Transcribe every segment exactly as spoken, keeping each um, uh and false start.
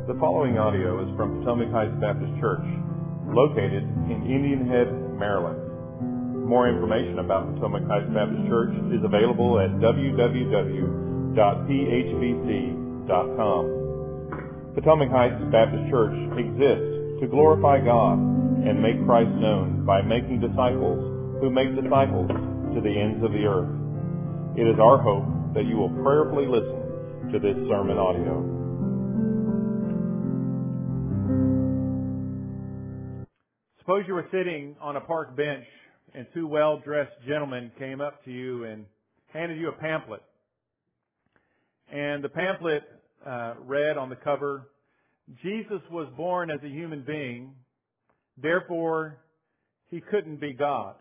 The following audio is from Potomac Heights Baptist Church, located in Indian Head, Maryland. More information about Potomac Heights Baptist Church is available at w w w dot p h b c dot com. Potomac Heights Baptist Church exists to glorify God and make Christ known by making disciples who make disciples to the ends of the earth. It is our hope that you will prayerfully listen to this sermon audio. Suppose you were sitting on a park bench and two well-dressed gentlemen came up to you and handed you a pamphlet. And the pamphlet uh, read on the cover, Jesus was born as a human being, therefore he couldn't be God.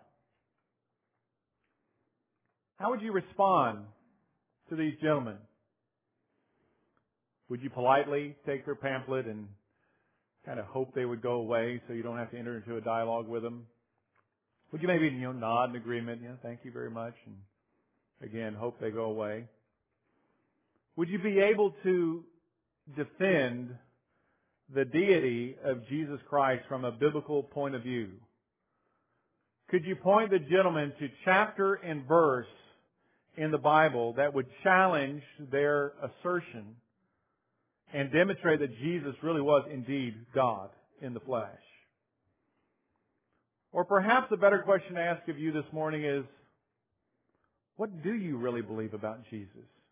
How would you respond to these gentlemen? Would you politely take their pamphlet and kind of hope they would go away so you don't have to enter into a dialogue with them? Would you maybe, you know, nod in agreement, you know, thank you very much, and again, hope they go away? Would you be able to defend the deity of Jesus Christ from a biblical point of view? Could you point the gentleman to chapter and verse in the Bible that would challenge their assertion and demonstrate that Jesus really was indeed God in the flesh? Or perhaps a better question to ask of you this morning is, what do you really believe about Jesus?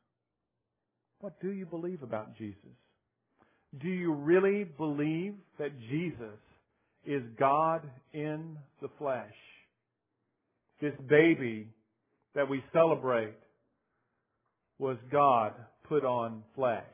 What do you believe about Jesus? Do you really believe that Jesus is God in the flesh? This baby that we celebrate was God put on flesh.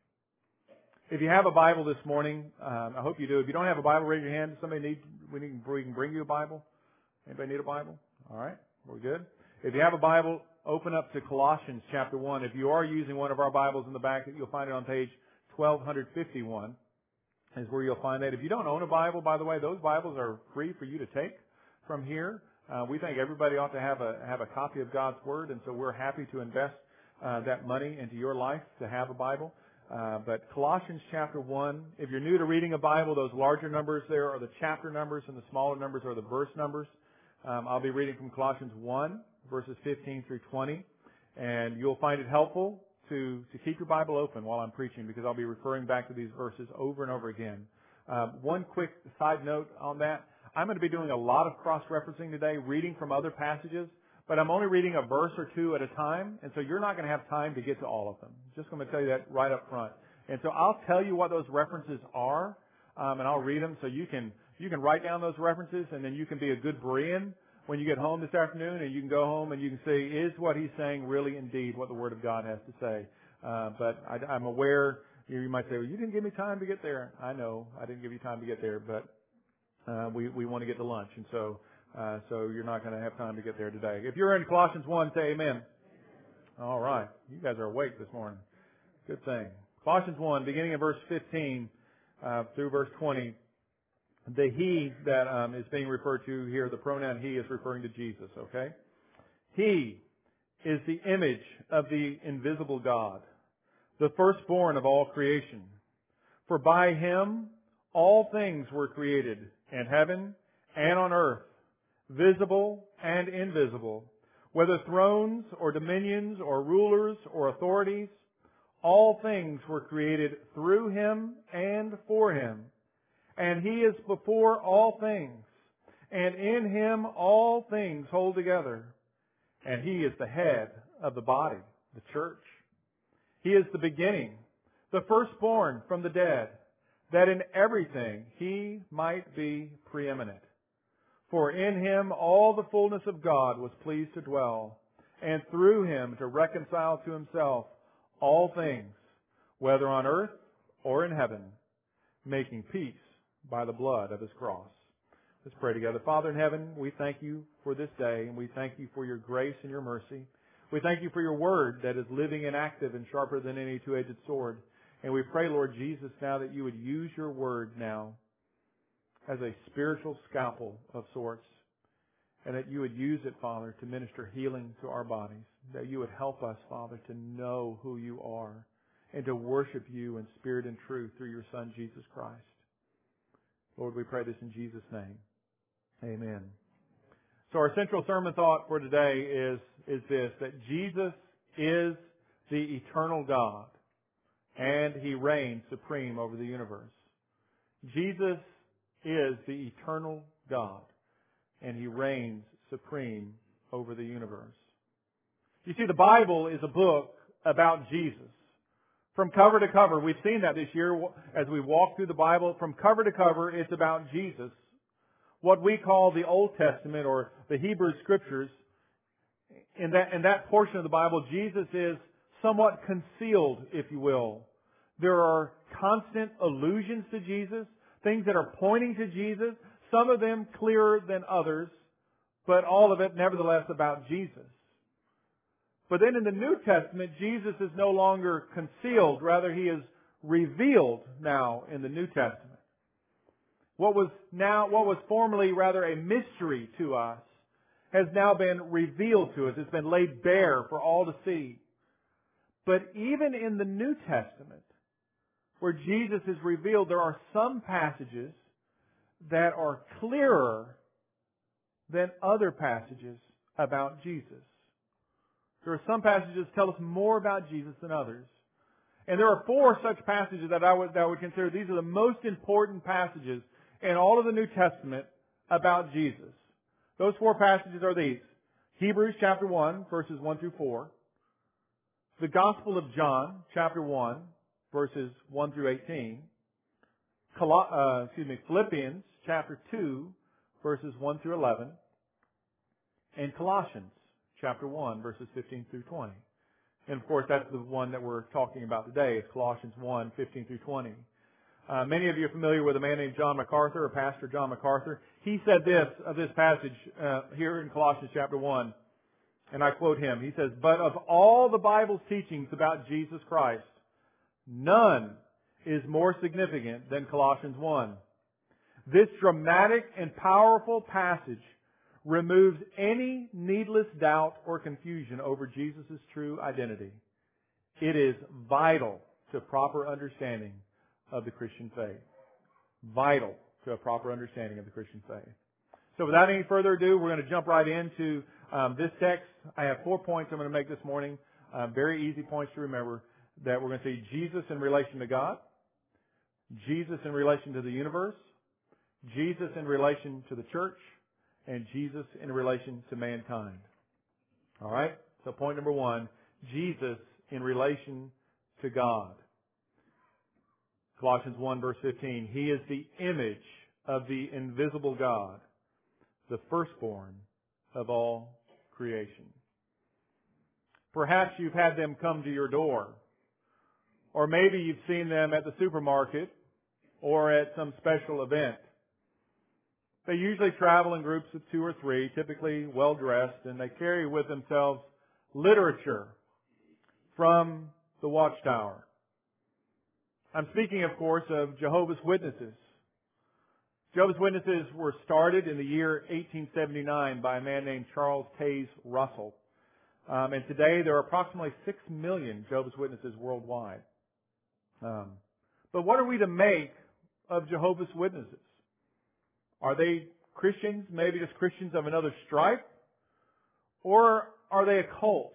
If you have a Bible this morning, um, I hope you do. If you don't have a Bible, raise your hand. Somebody need we, need we can bring you a Bible. Anybody need a Bible? All right, we're good. If you have a Bible, open up to Colossians chapter one. If you are using one of our Bibles in the back, you'll find it on page twelve fifty-one. Is where you'll find that. If you don't own a Bible, by the way, those Bibles are free for you to take from here. Uh, we think everybody ought to have a have a copy of God's Word, and so we're happy to invest uh, that money into your life to have a Bible. Uh, but Colossians chapter one, if you're new to reading a Bible, those larger numbers there are the chapter numbers and the smaller numbers are the verse numbers. Um, I'll be reading from Colossians one, verses fifteen through twenty. And you'll find it helpful to, to keep your Bible open while I'm preaching because I'll be referring back to these verses over and over again. Um, one quick side note on that. I'm going to be doing a lot of cross-referencing today, reading from other passages. But I'm only reading a verse or two at a time, and so you're not going to have time to get to all of them. Just going to tell you that right up front. And so I'll tell you what those references are, um, and I'll read them so you can you can write down those references, and then you can be a good Berean when you get home this afternoon, and you can go home and you can say, is what he's saying really indeed what the Word of God has to say? Uh, but I, I'm aware, you might say, well, you didn't give me time to get there. I know, I didn't give you time to get there, but uh, we, we want to get to lunch, and so... Uh, so you're not going to have time to get there today. If you're in Colossians one, say amen. All right. You guys are awake this morning. Good thing. Colossians one, beginning in verse fifteen uh, through verse twenty. The he that um, is being referred to here, the pronoun he, is referring to Jesus, okay? He is the image of the invisible God, the firstborn of all creation. For by him all things were created in heaven and on earth, visible and invisible, whether thrones or dominions or rulers or authorities, all things were created through him and for him. And he is before all things, and in him all things hold together. And he is the head of the body, the church. He is the beginning, the firstborn from the dead, that in everything he might be preeminent. For in him all the fullness of God was pleased to dwell, and through him to reconcile to himself all things, whether on earth or in heaven, making peace by the blood of his cross. Let's pray together. Father in heaven, we thank you for this day, and we thank you for your grace and your mercy. We thank you for your word that is living and active and sharper than any two-edged sword. And we pray, Lord Jesus, now that you would use your word now as a spiritual scalpel of sorts, and that you would use it, Father, to minister healing to our bodies, that you would help us, Father, to know who you are and to worship You in spirit and truth through Your Son, Jesus Christ. Lord, we pray this in Jesus' name. Amen. So our central sermon thought for today is, is this, that Jesus is the eternal God, and He reigns supreme over the universe. Jesus is the eternal God, and He reigns supreme over the universe. You see, the Bible is a book about Jesus. From cover to cover, we've seen that this year as we walk through the Bible. From cover to cover, it's about Jesus. What we call the Old Testament or the Hebrew Scriptures, in that, in that portion of the Bible, Jesus is somewhat concealed, if you will. There are constant allusions to Jesus, things that are pointing to Jesus, some of them clearer than others, but all of it nevertheless about Jesus. But then in the New Testament, Jesus is no longer concealed. Rather, He is revealed now in the New Testament. What was now, what was formerly rather a mystery to us has now been revealed to us. It's been laid bare for all to see. But even in the New Testament, where Jesus is revealed, there are some passages that are clearer than other passages about Jesus. There are some passages that tell us more about Jesus than others. And there are four such passages that I would, that I would consider these are the most important passages in all of the New Testament about Jesus. Those four passages are these. Hebrews chapter one, verses one through four. The Gospel of John, chapter one, verses one through eighteen. Col- uh, excuse me, Philippians chapter two, verses one through eleven. And Colossians chapter one, verses fifteen through twenty. And of course, that's the one that we're talking about today. It's Colossians one, fifteen through twenty. Uh, many of you are familiar with a man named John MacArthur, or Pastor John MacArthur. He said this of this passage uh, here in Colossians chapter one, and I quote him. He says, "But of all the Bible's teachings about Jesus Christ, none is more significant than Colossians one. This dramatic and powerful passage removes any needless doubt or confusion over Jesus' true identity. It is vital to proper understanding of the Christian faith." Vital to a proper understanding of the Christian faith. So without any further ado, we're going to jump right into um, this text. I have four points I'm going to make this morning. Uh, very easy points to remember. That we're going to see Jesus in relation to God, Jesus in relation to the universe, Jesus in relation to the church, and Jesus in relation to mankind. All right? So point number one, Jesus in relation to God. Colossians one, verse fifteen, He is the image of the invisible God, the firstborn of all creation. Perhaps you've had them come to your door, or maybe you've seen them at the supermarket or at some special event. They usually travel in groups of two or three, typically well-dressed, and they carry with themselves literature from the Watchtower. I'm speaking, of course, of Jehovah's Witnesses. Jehovah's Witnesses were started in the year eighteen seventy-nine by a man named Charles Taze Russell. Um, and today there are approximately six million Jehovah's Witnesses worldwide. Um, but what are we to make of Jehovah's Witnesses? Are they Christians, maybe just Christians of another stripe? Or are they a cult?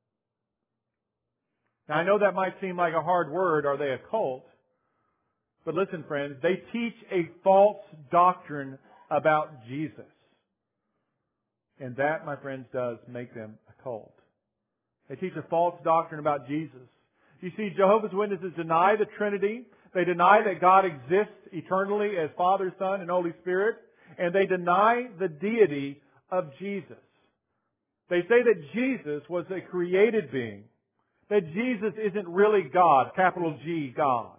Now I know that might seem like a hard word, are they a cult? But listen, friends, they teach a false doctrine about Jesus. And that, my friends, does make them a cult. They teach a false doctrine about Jesus. You see, Jehovah's Witnesses deny the Trinity. They deny that God exists eternally as Father, Son, and Holy Spirit. And they deny the deity of Jesus. They say that Jesus was a created being. That Jesus isn't really God, capital G, God.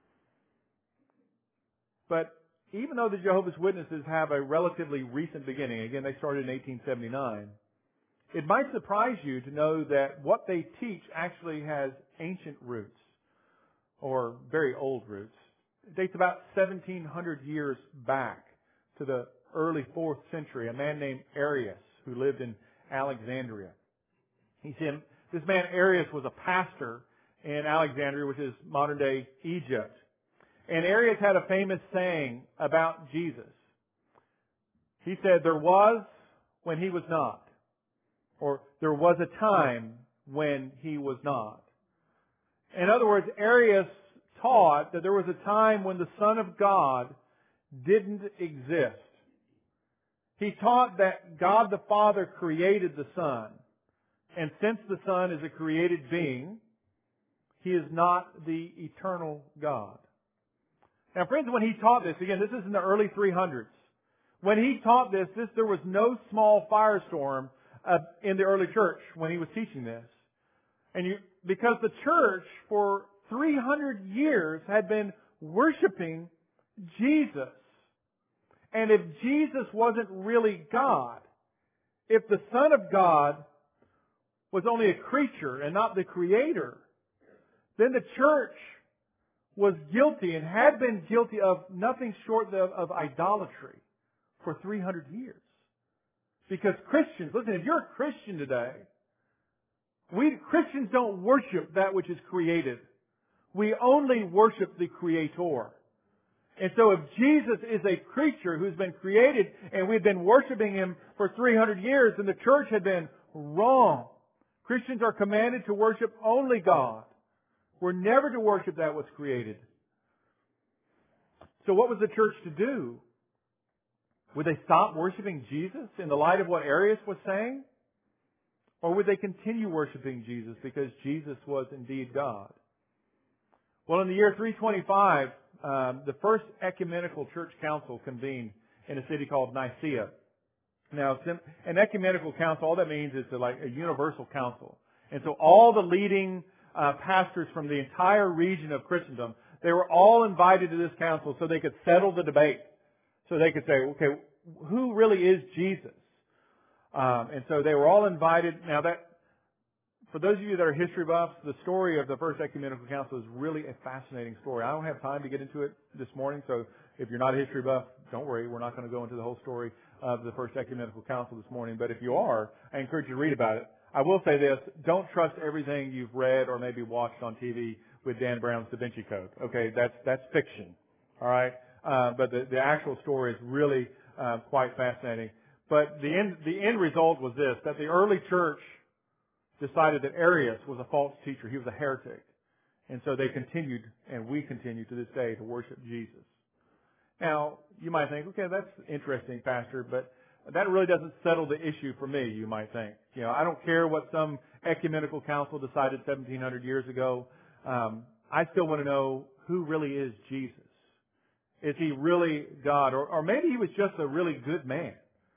But even though the Jehovah's Witnesses have a relatively recent beginning, again, they started in eighteen seventy-nine, it might surprise you to know that what they teach actually has ancient roots, or very old roots. It dates about seventeen hundred years back to the early fourth century, a man named Arius who lived in Alexandria. He said, this man Arius was a pastor, in Alexandria, which is modern-day Egypt. And Arius had a famous saying about Jesus. He said, there was when he was not. Or there was a time when he was not. In other words, Arius taught that there was a time when the Son of God didn't exist. He taught that God the Father created the Son. And since the Son is a created being, He is not the eternal God. Now friends, when he taught this, again, this is in the early three hundreds. When he taught this, this there was no small firestorm uh, in the early church when he was teaching this. And you, because the church for three hundred years had been worshiping Jesus. And if Jesus wasn't really God, if the Son of God was only a creature and not the Creator, then the church was guilty and had been guilty of nothing short of, of idolatry for three hundred years. Because Christians, listen, if you're a Christian today, we Christians don't worship that which is created. We only worship the Creator. And so if Jesus is a creature who's been created and we've been worshiping Him for three hundred years, then the church had been wrong. Christians are commanded to worship only God. We're never to worship that which was created. So what was the church to do? Would they stop worshiping Jesus in the light of what Arius was saying? Or would they continue worshiping Jesus because Jesus was indeed God? Well, in the year three twenty-five, um, the first ecumenical church council convened in a city called Nicaea. Now, an ecumenical council, all that means is like a universal council. And so all the leading uh, pastors from the entire region of Christendom, they were all invited to this council so they could settle the debate. So they could say, okay, who really is Jesus? Um, and so they were all invited. Now that, for those of you that are history buffs, the story of the First Ecumenical Council is really a fascinating story. I don't have time to get into it this morning, so if you're not a history buff, don't worry. We're not going to go into the whole story of the First Ecumenical Council this morning. But if you are, I encourage you to read about it. I will say this, don't trust everything you've read or maybe watched on T V with Dan Brown's Da Vinci Code. Okay, that's, that's fiction. All right? Uh, but the, the actual story is really uh, quite fascinating. But the end, the end result was this, that the early church decided that Arius was a false teacher. He was a heretic. And so they continued, and we continue to this day, to worship Jesus. Now, you might think, okay, that's interesting, Pastor, but that really doesn't settle the issue for me, you might think. You know, I don't care what some ecumenical council decided seventeen hundred years ago. Um, I still want to know who really is Jesus. Is He really God? Or, or maybe He was just a really good man.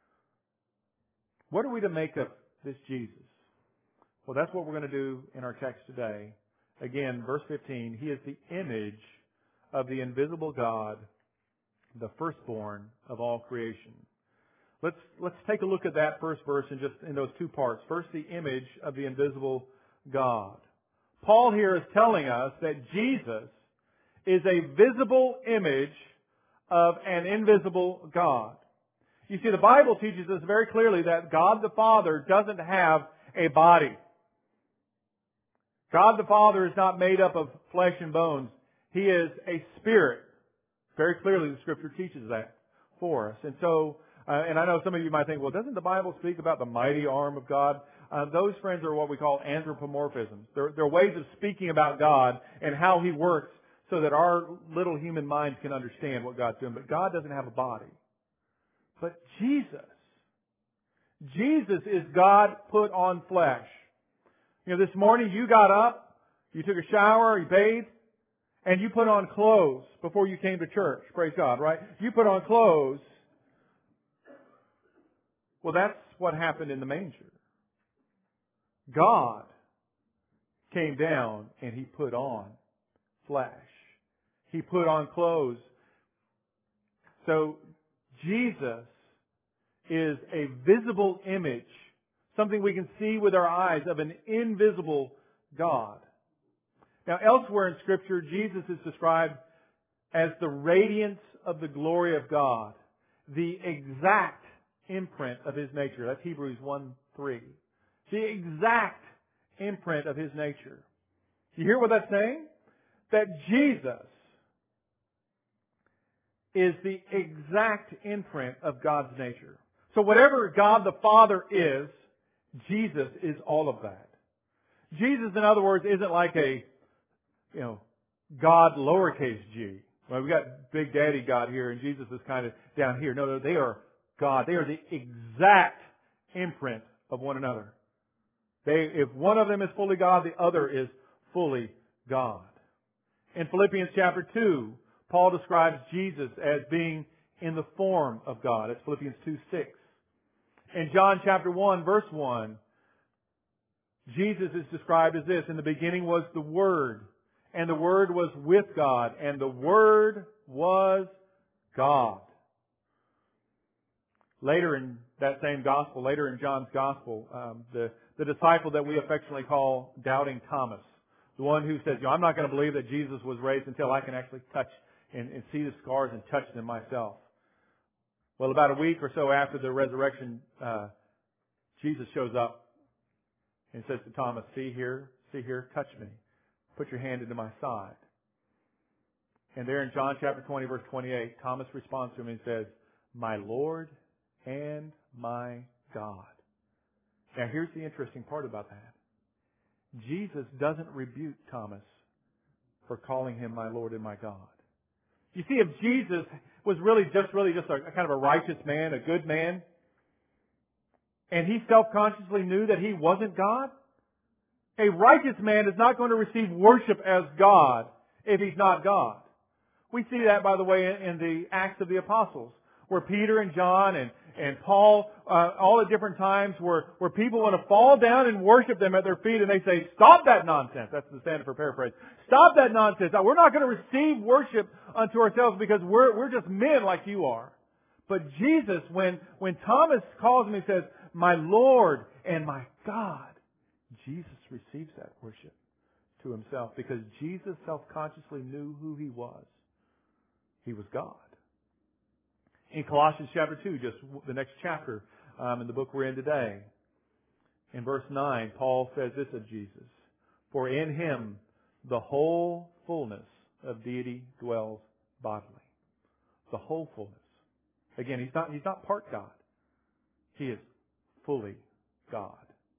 What are we to make of this Jesus? Well, that's what we're going to do in our text today. Again, verse fifteen, He is the image of the invisible God, the firstborn of all creation. Let's, let's take a look at that first verse in just in those two parts. First, the image of the invisible God. Paul here is telling us that Jesus is a visible image of an invisible God. You see, the Bible teaches us very clearly that God the Father doesn't have a body. God the Father is not made up of flesh and bones. He is a spirit. Very clearly the Scripture teaches that for us. And so, uh, and I know some of you might think, well, doesn't the Bible speak about the mighty arm of God? Uh, those, friends, are what we call anthropomorphisms. They're, they're ways of speaking about God and how He works so that our little human minds can understand what God's doing. But God doesn't have a body. But Jesus, Jesus is God put on flesh. You know, this morning you got up, you took a shower, you bathed, and you put on clothes before you came to church. Praise God, right? You put on clothes. Well, that's what happened in the manger. God came down and He put on flesh. He put on clothes. So Jesus is a visible image, something we can see with our eyes, of an invisible God. Now, elsewhere in Scripture, Jesus is described as the radiance of the glory of God, the exact imprint of His nature. That's Hebrews one three. The exact imprint of His nature. You hear what that's saying? That Jesus is the exact imprint of God's nature. So whatever God the Father is, Jesus is all of that. Jesus, in other words, isn't like a, you know, God lowercase g. Well, we got Big Daddy God here, and Jesus is kind of down here. No, no, they are God. They are the exact imprint of one another. They, if one of them is fully God, the other is fully God. In Philippians chapter two, Paul describes Jesus as being in the form of God. It's Philippians two six. In John chapter one, verse one, Jesus is described as this: in the beginning was the Word, and the Word was with God, and the Word was God. Later in that same gospel, later in John's gospel, um, the, the disciple that we affectionately call Doubting Thomas, the one who says, you know, I'm not going to believe that Jesus was raised until I can actually touch and, and see the scars and touch them myself. Well, about a week or so after the resurrection, uh, Jesus shows up and says to Thomas, see here, see here, touch me. Put your hand into my side. And there in John chapter twenty, verse twenty-eight, Thomas responds to him and says, my Lord and my God. Now here's the interesting part about that. Jesus doesn't rebuke Thomas for calling him my Lord and my God. You see, if Jesus was really just really just a, a kind of a righteous man, a good man, and he self-consciously knew that he wasn't God, a righteous man is not going to receive worship as God if he's not God. We see that, by the way, in the Acts of the Apostles, where Peter and John and, and Paul, uh, all at different times, where, where people want to fall down and worship them at their feet, and they say, stop that nonsense. That's the standard for paraphrase. Stop that nonsense. We're not going to receive worship unto ourselves because we're, we're just men like you are. But Jesus, when, when Thomas calls him and says, my Lord and my God, Jesus receives that worship to himself because Jesus self-consciously knew who he was. He was God. In Colossians chapter two, just the next chapter um, in the book we're in today, in verse nine, Paul says this of Jesus: for in him the whole fullness of deity dwells bodily. The whole fullness. Again, he's not, he's not part God. He is fully God.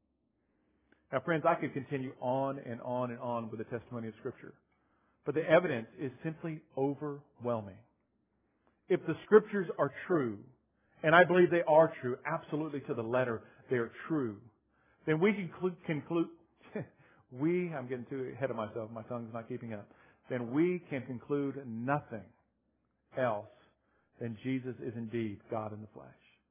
Now, friends, I could continue on and on and on with the testimony of Scripture, but the evidence is simply overwhelming. If the Scriptures are true, and I believe they are true, absolutely to the letter, they are true, then we can conclude, conclude we, I'm getting too ahead of myself, my tongue's not keeping up, then we can conclude nothing else than Jesus is indeed God in the flesh.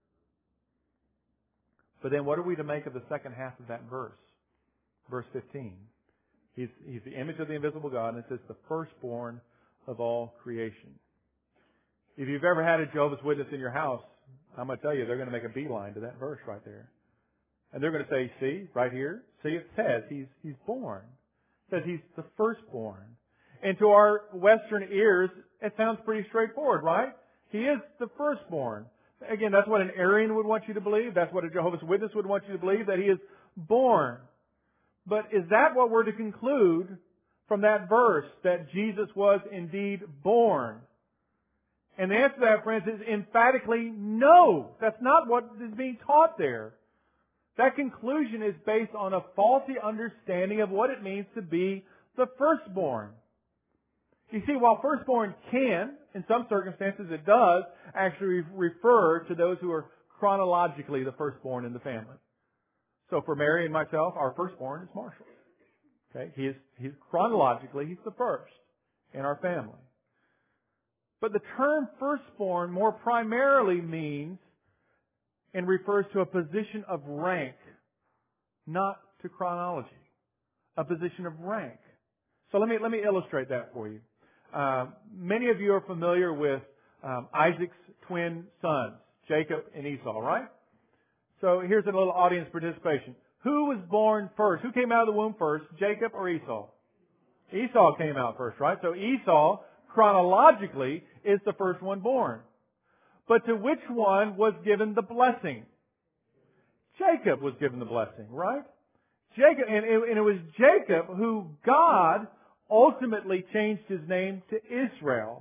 But then what are we to make of the second half of that verse? Verse fifteen. He's, he's the image of the invisible God, and it says the firstborn of all creation. If you've ever had a Jehovah's Witness in your house, I'm going to tell you, they're going to make a beeline to that verse right there. And they're going to say, see, right here, see, it says he's, he's born. It says he's the firstborn. And to our Western ears, it sounds pretty straightforward, right? He is the firstborn. Again, that's what an Arian would want you to believe. That's what a Jehovah's Witness would want you to believe, that he is born. But is that what we're to conclude from that verse, that Jesus was indeed born? And the answer to that, friends, is emphatically no. That's not what is being taught there. That conclusion is based on a faulty understanding of what it means to be the firstborn. You see, while firstborn can, in some circumstances it does, actually refer to those who are chronologically the firstborn in the family. So for Mary and myself, our firstborn is Marshall. Okay? He is, he's chronologically, he's the first in our family. But the term firstborn more primarily means and refers to a position of rank, not to chronology. A position of rank. So let me, let me illustrate that for you. Uh, many of you are familiar with um, Isaac's twin sons, Jacob and Esau, right? So here's a little audience participation. Who was born first? Who came out of the womb first, Jacob or Esau? Esau came out first, right? So Esau, chronologically, is the first one born. But to which one was given the blessing? Jacob was given the blessing, right? Jacob, and it, and it was Jacob who God ultimately changed his name to Israel.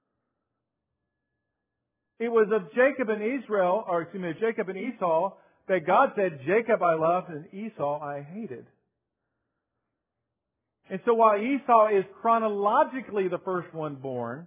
It was of Jacob and Israel, or excuse me, Jacob and Esau, that God said, Jacob I loved and Esau I hated. And so while Esau is chronologically the first one born,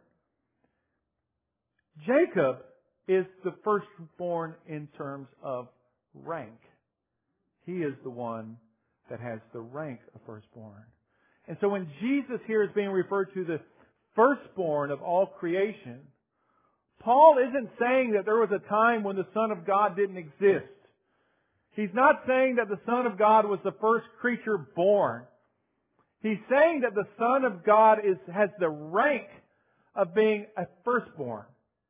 Jacob is the firstborn in terms of rank. He is the one that has the rank of firstborn. And so when Jesus here is being referred to the firstborn of all creation, Paul isn't saying that there was a time when the Son of God didn't exist. He's not saying that the Son of God was the first creature born. He's saying that the Son of God is, has the rank of being a firstborn.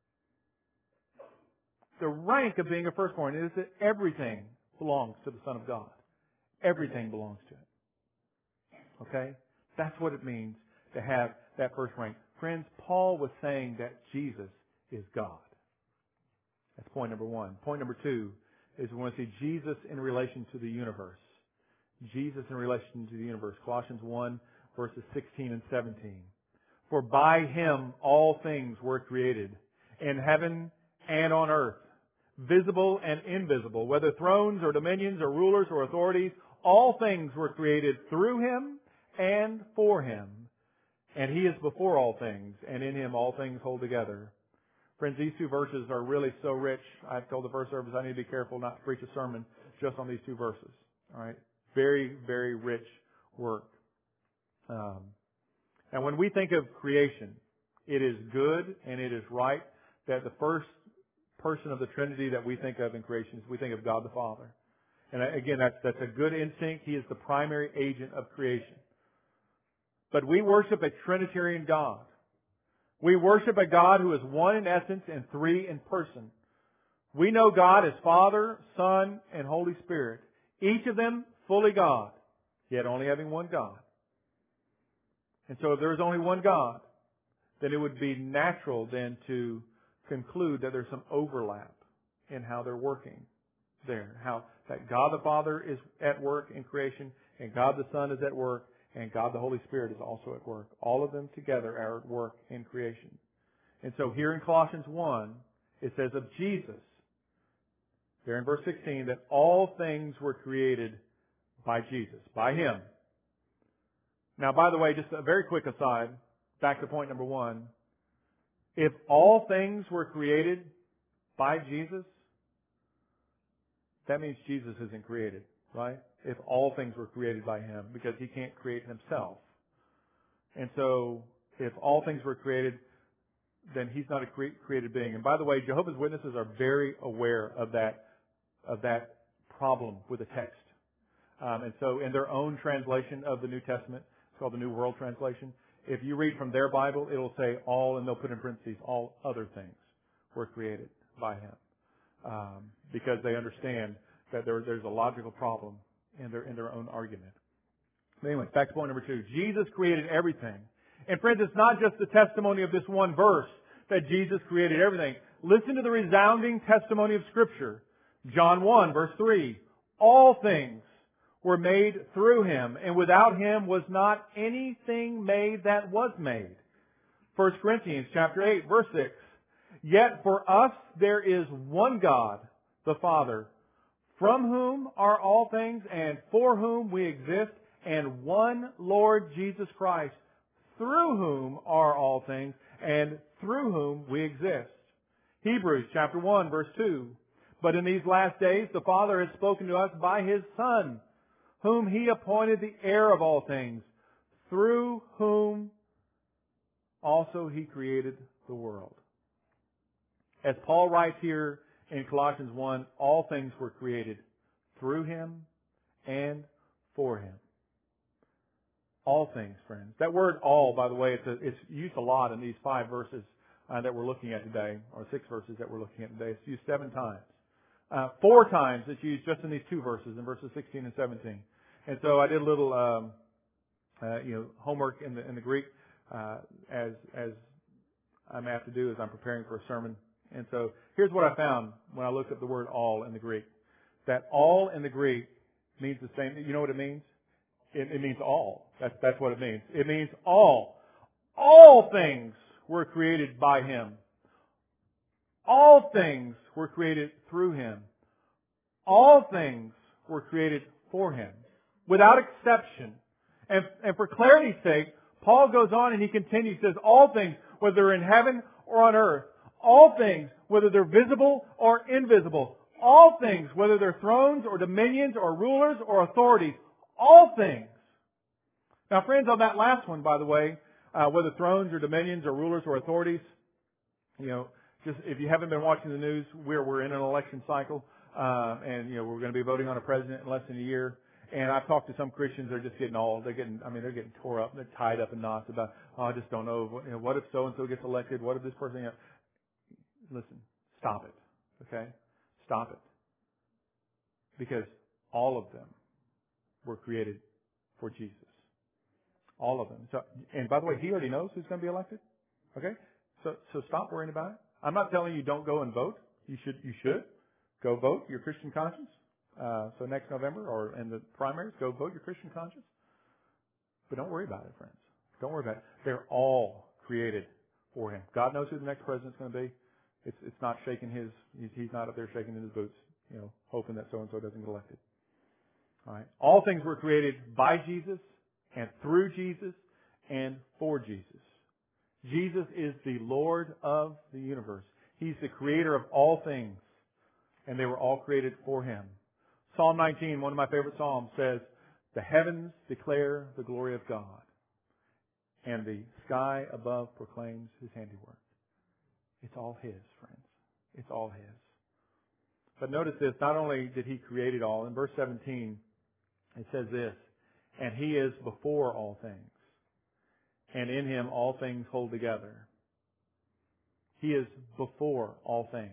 The rank of being a firstborn is that everything belongs to the Son of God. Everything belongs to Him. Okay? That's what it means to have that first rank. Friends, Paul was saying that Jesus is God. That's point number one. Point number two is we want to see Jesus in relation to the universe. Jesus in relation to the universe. Colossians one, verses sixteen and seventeen. For by Him all things were created, in heaven and on earth, visible and invisible, whether thrones or dominions or rulers or authorities, all things were created through Him and for Him. And He is before all things, and in Him all things hold together. Friends, these two verses are really so rich. I've told the first service I need to be careful not to preach a sermon just on these two verses. All right? Very, very rich work. Um, and when we think of creation, it is good and it is right that the first person of the Trinity that we think of in creation is we think of God the Father. And again, that's, that's a good instinct. He is the primary agent of creation. But we worship a Trinitarian God. We worship a God who is one in essence and three in person. We know God as Father, Son, and Holy Spirit. Each of them fully God, yet only having one God. And so if there is only one God, then it would be natural then to conclude that there's some overlap in how they're working there. How that God the Father is at work in creation, and God the Son is at work, and God the Holy Spirit is also at work. All of them together are at work in creation. And so here in Colossians one, it says of Jesus, there in verse sixteen, that all things were created by Jesus, by Him. Now, by the way, just a very quick aside, back to point number one. If all things were created by Jesus, that means Jesus isn't created, right? If all things were created by Him, because He can't create Himself. And so, if all things were created, then He's not a cre- created being. And by the way, Jehovah's Witnesses are very aware of that, of that problem with the text. Um, and so, in their own translation of the New Testament, it's called the New World Translation, if you read from their Bible, it'll say all, and they'll put in parentheses, all other things were created by Him. Um, because they understand that there, there's a logical problem in their, in their own argument. But anyway, back to point number two. Jesus created everything. And friends, it's not just the testimony of this one verse that Jesus created everything. Listen to the resounding testimony of Scripture. John one, verse three. All things were made through Him, and without Him was not anything made that was made. First Corinthians chapter eight, verse six. Yet for us there is one God, the Father, from whom are all things and for whom we exist, and one Lord Jesus Christ, through whom are all things and through whom we exist. Hebrews chapter one, verse two. But in these last days the Father has spoken to us by His Son, whom He appointed the heir of all things, through whom also He created the world. As Paul writes here in Colossians one, all things were created through Him and for Him. All things, friends. That word all, by the way, it's, a, it's used a lot in these five verses uh, that we're looking at today, or six verses that we're looking at today. It's used seven times. Uh, four times it's used just in these two verses, in verses sixteen and seventeen. And so I did a little, um, uh, you know, homework in the in the Greek, uh, as as I'm apt to do as I'm preparing for a sermon. And so here's what I found when I looked up the word all in the Greek. That all in the Greek means the same. You know what it means? It, it means all. That's, that's what it means. It means all. All things were created by Him. All things were created through Him. All things were created for Him, without exception. And, and for clarity's sake, Paul goes on and he continues, he says, all things, whether they're in heaven or on earth, all things, whether they're visible or invisible, all things, whether they're thrones or dominions or rulers or authorities, all things. Now, friends, on that last one, by the way, uh, whether thrones or dominions or rulers or authorities, you know, just if you haven't been watching the news, we're we're in an election cycle, uh, and you know we're going to be voting on a president in less than a year. And I've talked to some Christians; they're just getting all they're getting. I mean, they're getting tore up, they're tied up in knots about. Oh, I just don't know. What, you know, what if so and so gets elected? What if this person? You know, listen, stop it. Okay, stop it. Because all of them were created for Jesus. All of them. So, and by the way, He already knows who's going to be elected. Okay, so so stop worrying about it. I'm not telling you don't go and vote. You should. You should go vote your Christian conscience. Uh, so next November or in the primaries, go vote your Christian conscience. But don't worry about it, friends. Don't worry about it. They're all created for Him. God knows who the next president's going to be. It's it's not shaking his. He's, he's not up there shaking in his boots, you know, hoping that so and so doesn't get elected. All right. All things were created by Jesus and through Jesus and for Jesus. Jesus is the Lord of the universe. He's the creator of all things, and they were all created for Him. Psalm nineteen, one of my favorite psalms, says, "The heavens declare the glory of God, and the sky above proclaims His handiwork." It's all His, friends. It's all His. But notice this, not only did He create it all, in verse seventeen, it says this, "And He is before all things, and in Him all things hold together." He is before all things.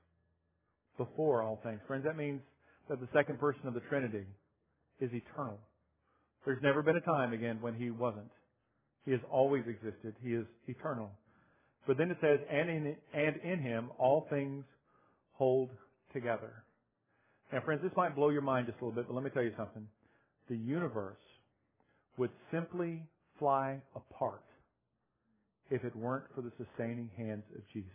Before all things. Friends, that means that the second person of the Trinity is eternal. There's never been a time, again, when He wasn't. He has always existed. He is eternal. But then it says, and in, and in Him all things hold together. Now, friends, this might blow your mind just a little bit, but let me tell you something. The universe would simply fly apart if it weren't for the sustaining hands of Jesus.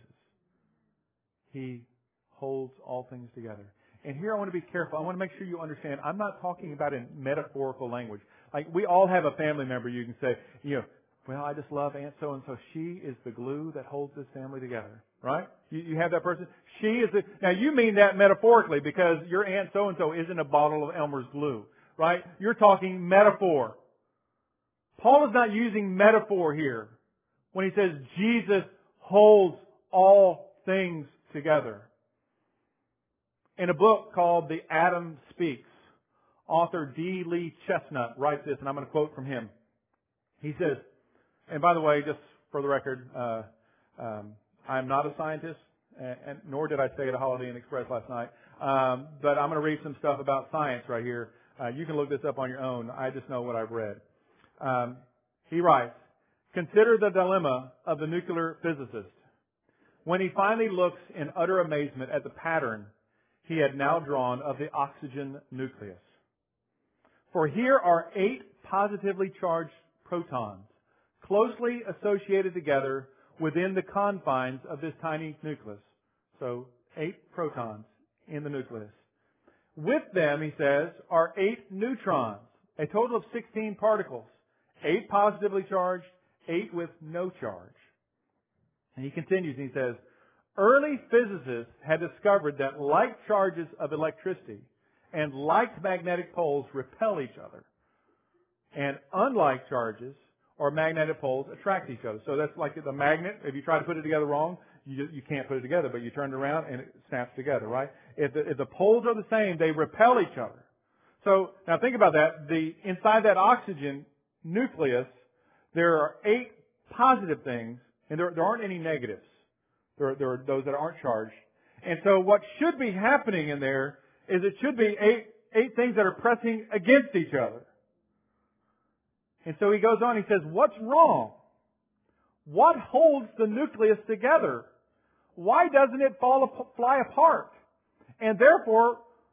He holds all things together. And here I want to be careful. I want to make sure you understand. I'm not talking about in metaphorical language. Like, we all have a family member you can say, you know, well, I just love Aunt so-and-so. She is the glue that holds this family together. Right? You, you have that person? She is the... Now, you mean that metaphorically because your Aunt so-and-so isn't a bottle of Elmer's glue. Right? You're talking metaphor. Paul is not using metaphor here when he says Jesus holds all things together. In a book called The Atom Speaks, author D. Lee Chestnut writes this, and I'm going to quote from him. He says, and by the way, just for the record, uh, um, I'm not a scientist, and, and nor did I stay at a Holiday Inn Express last night, um, but I'm going to read some stuff about science right here. Uh, you can look this up on your own. I just know what I've read. Um, he writes, "Consider the dilemma of the nuclear physicist. When he finally looks in utter amazement at the pattern he had now drawn of the oxygen nucleus. For here are eight positively charged protons, closely associated together within the confines of this tiny nucleus." So, eight protons in the nucleus. "With them," he says, "are eight neutrons, a total of sixteen particles, eight positively charged, eight with no charge." And he continues and he says, "Early physicists had discovered that like charges of electricity and like magnetic poles repel each other, and unlike charges or magnetic poles attract each other." So that's like the magnet. If you try to put it together wrong, you you can't put it together, but you turn it around and it snaps together, right? If the, if the poles are the same, they repel each other. So now think about that. The inside that oxygen nucleus, there are eight positive things, and there, there aren't any negatives. There are, there are those that aren't charged. And so what should be happening in there is it should be eight, eight things that are pressing against each other. And so he goes on, he says, what's wrong? What holds the nucleus together? Why doesn't it fall, fly apart? And therefore,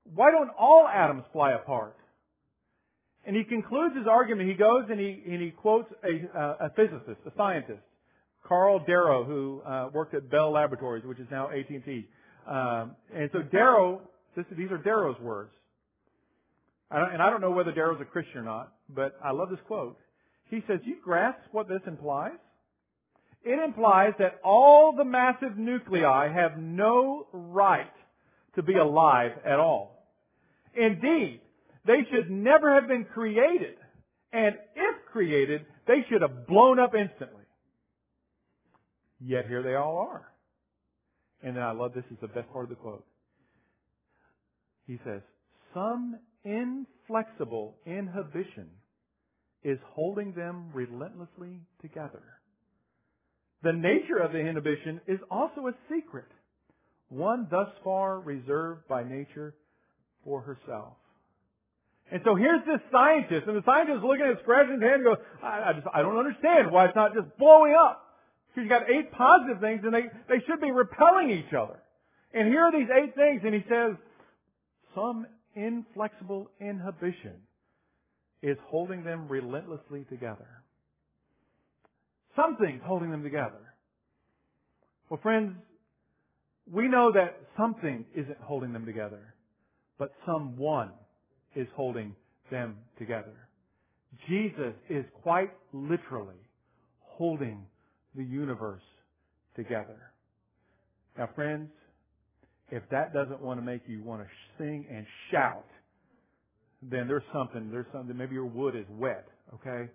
why don't all atoms fly apart? And he concludes his argument. He goes and he, and he quotes a, uh, a physicist, a scientist, Carl Darrow, who uh, worked at Bell Laboratories, which is now A T and T. Um, and so Darrow, this, these are Darrow's words. I don't, and I don't know whether Darrow's a Christian or not, but I love this quote. He says, "You grasp what this implies? It implies that all the massive nuclei have no right to be alive at all. Indeed, they should never have been created. And if created, they should have blown up instantly. Yet here they all are." And then I love this, is the best part of the quote. He says, "Some inflexible inhibition is holding them relentlessly together. The nature of the inhibition is also a secret, one thus far reserved by nature for herself." And so here's this scientist, and the scientist is looking at it, scratching his head and goes, I, I just, I don't understand why it's not just blowing up. Because you've got eight positive things and they, they should be repelling each other. And here are these eight things, and he says, some inflexible inhibition is holding them relentlessly together. Something's holding them together. Well, friends, we know that something isn't holding them together, but someone is holding them together. Jesus is quite literally holding the universe together. Now, friends, if that doesn't want to make you want to sing and shout, then there's something, there's something, maybe your wood is wet, okay?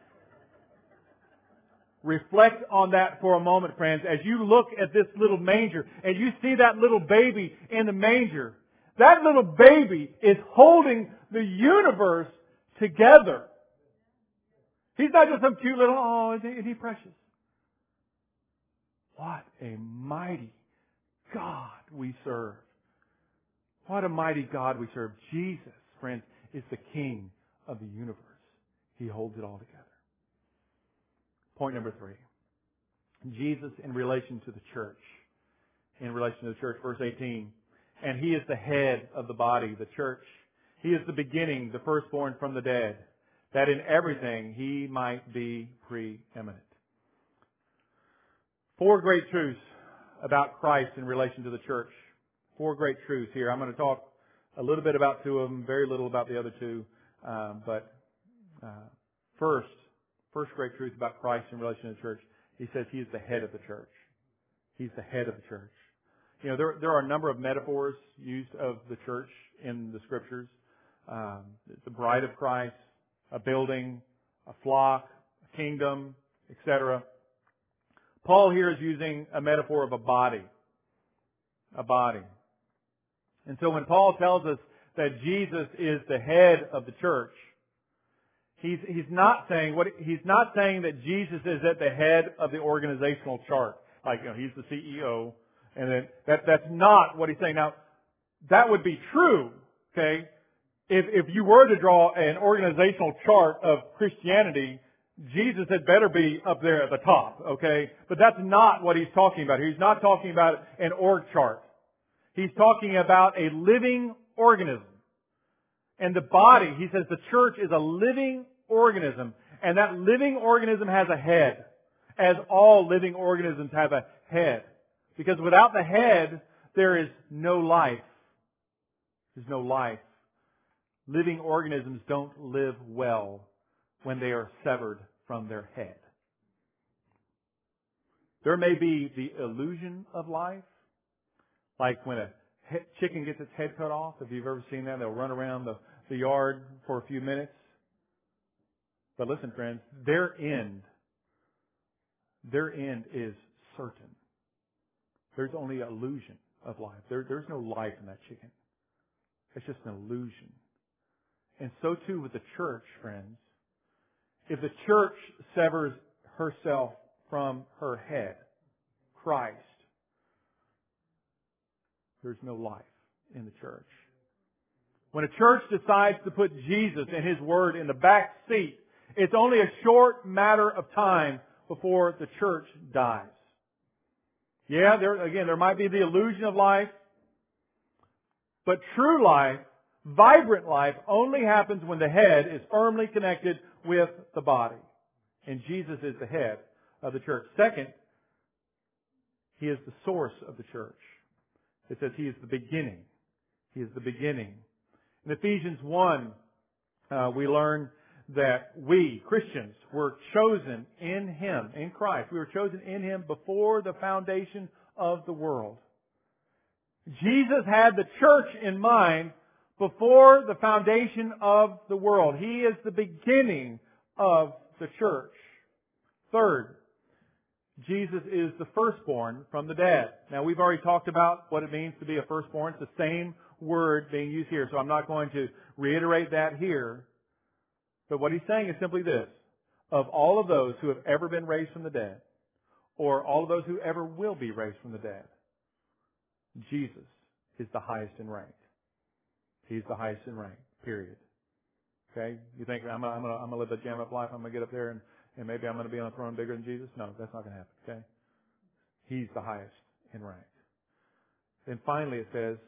Reflect on that for a moment, friends, as you look at this little manger and you see that little baby in the manger. That little baby is holding the universe together. He's not just some cute little, oh, isn't he precious? What a mighty God we serve. What a mighty God we serve. Jesus, friends, is the King of the universe. He holds it all together. Point number three. Jesus in relation to the church. In relation to the church, verse eighteen. And He is the head of the body, the church. He is the beginning, the firstborn from the dead, that in everything He might be preeminent. Four great truths about Christ in relation to the church. Four great truths here. I'm going to talk a little bit about two of them, very little about the other two. Um, but uh, first, first great truth about Christ in relation to the church. He says He is the head of the church. He's the head of the church. You know, there there are a number of metaphors used of the church in the Scriptures. Um, the bride of Christ, a building, a flock, a kingdom, et cetera. Paul here is using a metaphor of a body. A body. And so when Paul tells us that Jesus is the head of the church, he's he's not saying what he's not saying that Jesus is at the head of the organizational chart. Like, you know, He's the C E O. And then that that's not what he's saying. Now, that would be true, okay, if if you were to draw an organizational chart of Christianity, Jesus had better be up there at the top, okay? But that's not what he's talking about. He's not talking about an org chart. He's talking about a living organism. And the body, he says the church is a living organism. And that living organism has a head, as all living organisms have a head. Because without the head, there is no life. There's no life. Living organisms don't live well when they are severed from their head. There may be the illusion of life, like when a chicken gets its head cut off. If you've ever seen that, they'll run around the, the yard for a few minutes. But listen, friends, their end, their end is certain. There's only illusion of life. There, there's no life in that chicken. It's just an illusion. And so too with the church, friends. If the church severs herself from her head, Christ, there's no life in the church. When a church decides to put Jesus and His Word in the back seat, it's only a short matter of time before the church dies. Yeah, there, again, there might be the illusion of life, But true life, vibrant life, only happens when the head is firmly connected with the body. And Jesus is the head of the church. Second, He is the source of the church. It says He is the beginning. He is the beginning. In Ephesians one, uh, we learn that we, Christians, were chosen in Him, in Christ. We were chosen in Him before the foundation of the world. Jesus had the church in mind before the foundation of the world. He is the beginning of the church. Third, Jesus is the firstborn from the dead. Now, we've already talked about what it means to be a firstborn. It's the same word being used here, so I'm not going to reiterate that here. But what he's saying is simply this: of all of those who have ever been raised from the dead, or all of those who ever will be raised from the dead, Jesus is the highest in rank. He's the highest in rank, period. Okay? You think, I'm going to I'm gonna live a jam-up life, I'm going to get up there and, and maybe I'm going to be on a throne bigger than Jesus? No, that's not going to happen. Okay? He's the highest in rank. Then finally it says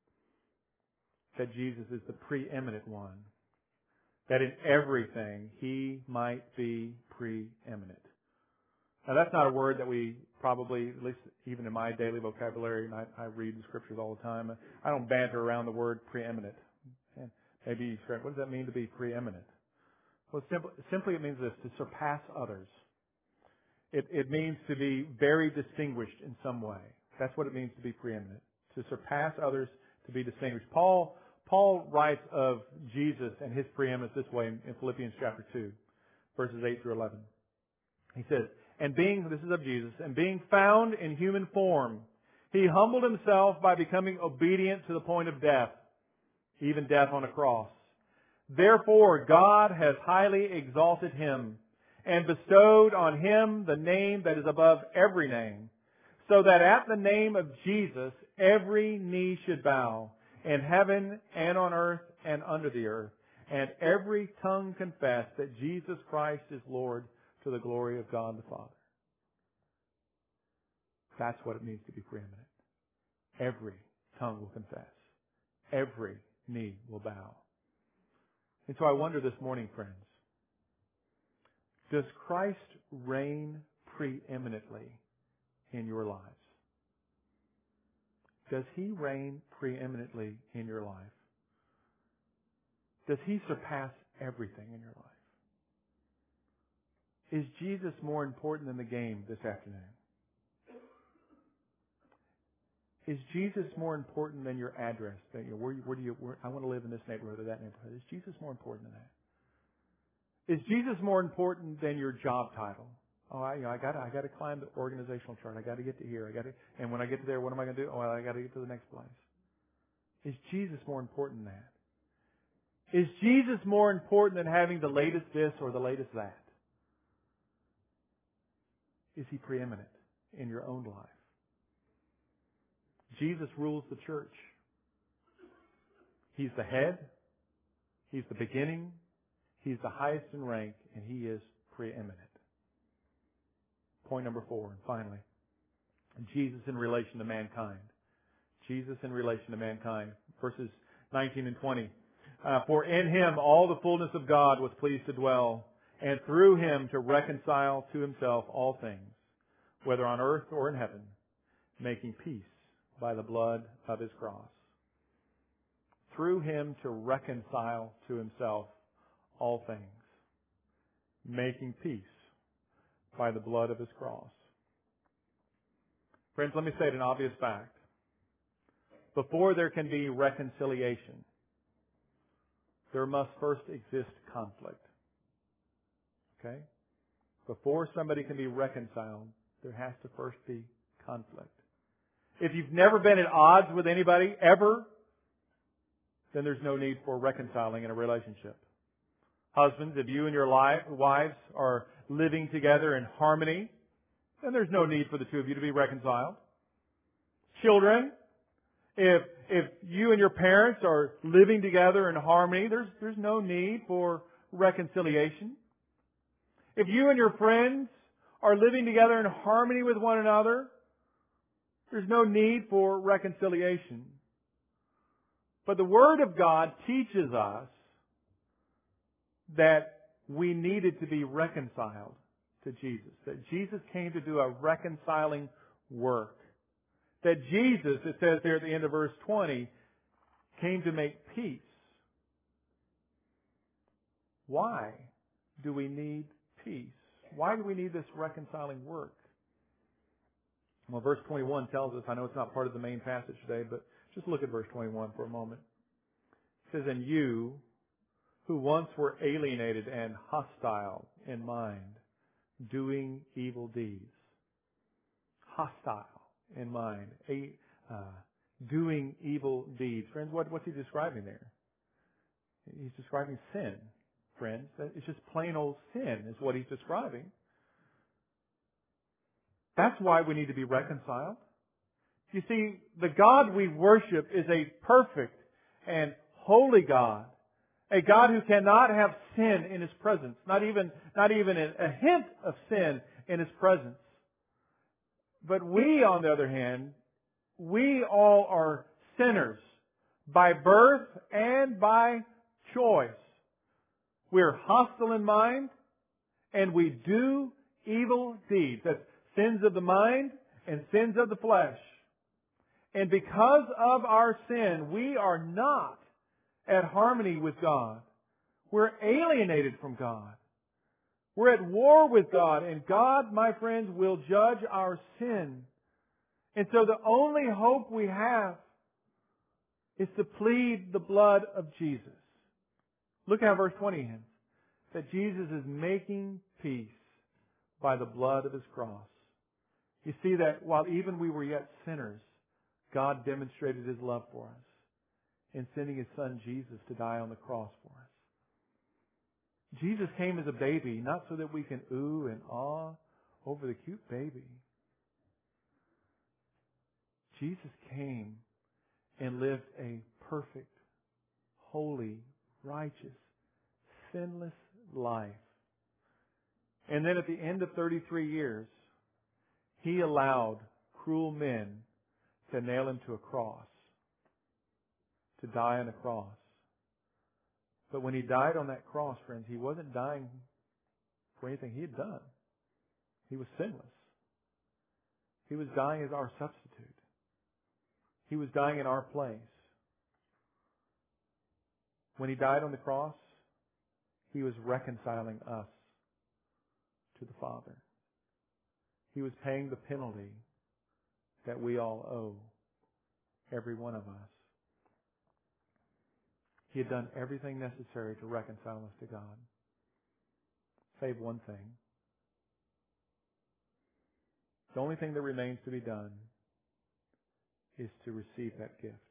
that Jesus is the preeminent one. That in everything He might be preeminent. Now that's not a word that we probably, at least even in my daily vocabulary, and I, I read the Scriptures all the time, I don't banter around the word preeminent. And maybe you start, what does that mean to be preeminent? Well, simply, simply it means this: to surpass others. It, it means to be very distinguished in some way. That's what it means to be preeminent. To surpass others, to be distinguished. Paul Paul writes of Jesus and His preeminence this way in Philippians chapter two, verses eight through eleven. He says, and being, this is of Jesus, and being found in human form, He humbled Himself by becoming obedient to the point of death, even death on a cross. Therefore God has highly exalted Him and bestowed on Him the name that is above every name, so that at the name of Jesus every knee should bow, in heaven and on earth and under the earth, and every tongue confess that Jesus Christ is Lord, to the glory of God the Father. That's what it means to be preeminent. Every tongue will confess. Every knee will bow. And so I wonder this morning, friends, does Christ reign preeminently in your lives? Does He reign preeminently in your life? Does He surpass everything in your life? Is Jesus more important than the game this afternoon? Is Jesus more important than your address? That you, where, where do you? Where, I want to live in this neighborhood or that neighborhood. Is Jesus more important than that? Is Jesus more important than your job title? Oh, I, you know, I got I got to climb the organizational chart. I got to get to here. I got to, and when I get to there, what am I going to do? Oh, well, I got to get to the next place. Is Jesus more important than that? Is Jesus more important than having the latest this or the latest that? Is He preeminent in your own life? Jesus rules the church. He's the head. He's the beginning. He's the highest in rank, and He is preeminent. Point number four, and finally, Jesus in relation to mankind. Jesus in relation to mankind. Verses nineteen and twenty. Uh, For in Him all the fullness of God was pleased to dwell, and through Him to reconcile to Himself all things, whether on earth or in heaven, making peace by the blood of His cross. Through Him to reconcile to Himself all things, making peace by the blood of His cross. Friends, let me state an obvious fact. Before there can be reconciliation, there must first exist conflict. Okay? Before somebody can be reconciled, there has to first be conflict. If you've never been at odds with anybody, ever, then there's no need for reconciling in a relationship. Husbands, if you and your life, wives are living together in harmony, then there's no need for the two of you to be reconciled. Children, if if you and your parents are living together in harmony, there's there's no need for reconciliation. If you and your friends are living together in harmony with one another, there's no need for reconciliation. But the Word of God teaches us that we needed to be reconciled to Jesus. That Jesus came to do a reconciling work. That Jesus, it says there at the end of verse twenty, came to make peace. Why do we need peace? Why do we need this reconciling work? Well, verse twenty-one tells us, I know it's not part of the main passage today, but just look at verse twenty-one for a moment. It says, "And you, who once were alienated and hostile in mind, doing evil deeds." Hostile in mind. A, uh, doing evil deeds. Friends, what, what's he describing there? He's describing sin, friends. It's just plain old sin is what he's describing. That's why we need to be reconciled. You see, the God we worship is a perfect and holy God. A God who cannot have sin in His presence. Not even, not even a hint of sin in His presence. But we, on the other hand, we all are sinners by birth and by choice. We're hostile in mind and we do evil deeds. That's sins of the mind and sins of the flesh. And because of our sin, we are not at harmony with God. We're alienated from God. We're at war with God, and God, my friends, will judge our sin. And so the only hope we have is to plead the blood of Jesus. Look how verse twenty ends. That Jesus is making peace by the blood of His cross. You see that while even we were yet sinners, God demonstrated His love for us in sending His Son Jesus to die on the cross for us. Jesus came as a baby, not so that we can ooh and ah over the cute baby. Jesus came and lived a perfect, holy, righteous, sinless life. And then at the end of thirty-three years, He allowed cruel men to nail Him to a cross, to die on a cross. But when He died on that cross, friends, He wasn't dying for anything He had done. He was sinless. He was dying as our substitute. He was dying in our place. When He died on the cross, He was reconciling us to the Father. He was paying the penalty that we all owe, every one of us. He had done everything necessary to reconcile us to God, save one thing. The only thing that remains to be done is to receive that gift.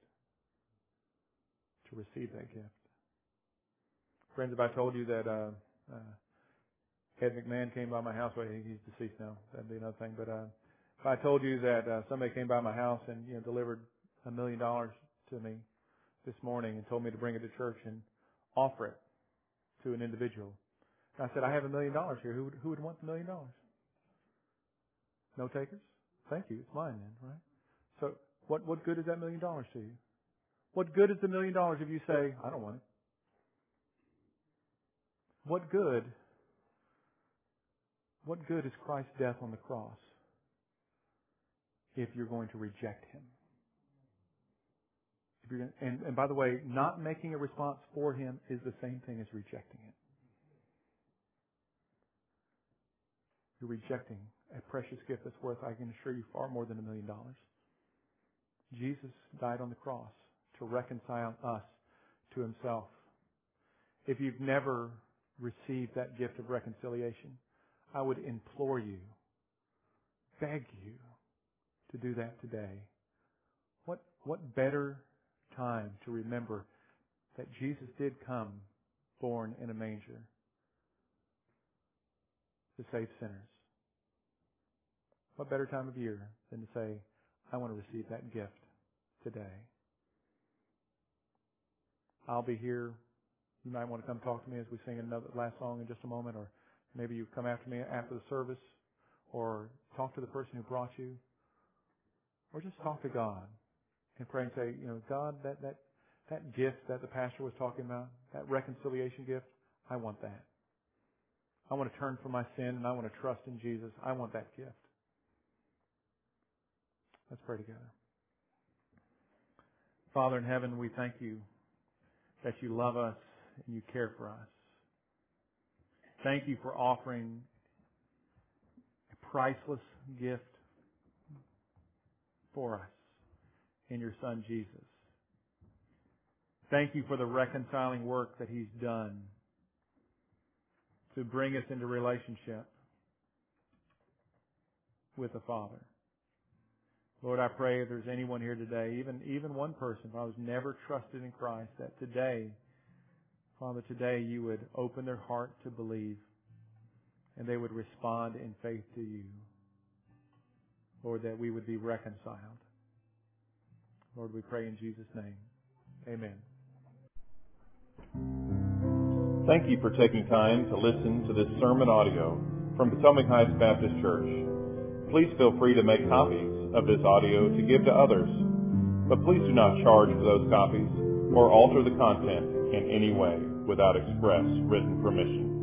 To receive that gift. Friends, if I told you that uh, uh, Ed McMahon came by my house, well, he's deceased now, that'd be another thing. But uh, if I told you that uh, somebody came by my house and you know delivered a million dollars to me this morning and told me to bring it to church and offer it to an individual, and I said, I have a million dollars here. Who would, who would want the million dollars? No takers? Thank you. It's mine then, right? So what, what good is that million dollars to you? What good is the million dollars if you say, I don't want it? What good, what good is Christ's death on the cross if you're going to reject Him? If you're going to, and, and by the way, not making a response for Him is the same thing as rejecting it. You're rejecting a precious gift that's worth, I can assure you, far more than a million dollars. Jesus died on the cross to reconcile us to Himself. If you've never received that gift of reconciliation, I would implore you, beg you to do that today. What, what better time to remember that Jesus did come born in a manger to save sinners? What better time of year than to say, I want to receive that gift today? I'll be here. You might want to come talk to me as we sing another last song in just a moment, or maybe you come after me after the service, or talk to the person who brought you, or just talk to God and pray and say, you know, God, that that that gift that the pastor was talking about, that reconciliation gift, I want that. I want to turn from my sin and I want to trust in Jesus. I want that gift. Let's pray together. Father in heaven, we thank you that you love us and you care for us. Thank you for offering a priceless gift for us in your Son Jesus. Thank you for the reconciling work that He's done to bring us into relationship with the Father. Lord, I pray if there's anyone here today, even, even one person who has never trusted in Christ, that today, Father, today you would open their heart to believe and they would respond in faith to you. Lord, that we would be reconciled. Lord, we pray in Jesus' name. Amen. Thank you for taking time to listen to this sermon audio from Potomac Heights Baptist Church. Please feel free to make copies of this audio to give to others, but please do not charge for those copies or alter the content in any way without express written permission.